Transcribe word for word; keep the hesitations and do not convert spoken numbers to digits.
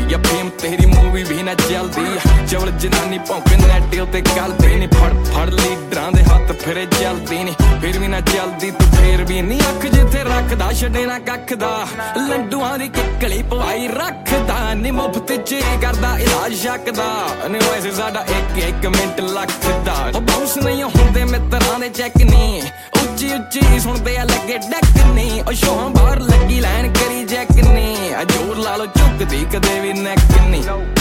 या फेम तेरी मूवी भी ना चलदी चवल जनानी भौंके नैट उत्ते गलदी नी फड़ फड़ लीडरां दे हत्थ फिरे चलदी नी फिर भी ना चलदी तू फिर भी नी अख जिथे रखदा छड्डे ना कख दा लंडुआं दी किकली पवाई रखदा नी मुफ्त च करदा इलाज शक दा नी वैसे साडा एक एक मिंट लखदा बाउंस नहीं हुंदे मित्रां दे चैक नी उच्ची उच्ची सुनदे आ लगे डैक नी ओ शोहां बाहर लगी लैन करी जैक नी जोर ला लो झुकदी कदे भी नैक नी